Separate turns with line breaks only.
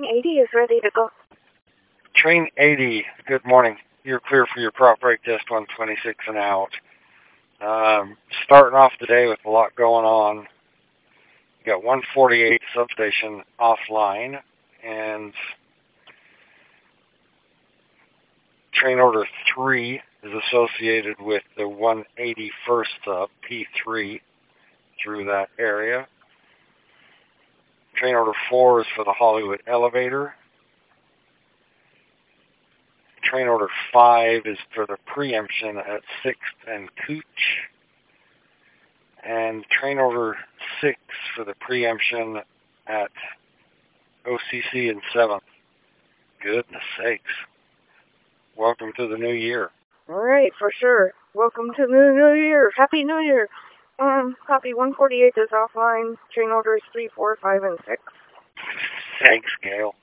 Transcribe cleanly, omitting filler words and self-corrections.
Train 80 is ready to go.
Train 80, good morning. You're clear for your prop brake test 126 and out. Starting off the day with a lot going on. You got 148 substation offline, and train order 3 is associated with the 181st sub, P3, through that area. Train order 4 is for the Hollywood elevator. Train order 5 is for the preemption at 6th and Cooch. And train order 6 for the preemption at OCC and 7th. Goodness sakes. Welcome to the new year.
All right, for sure. Welcome to the new year. Happy New Year. Copy 148 is offline. Train orders 3, 4, 5, and 6.
Thanks, Gail.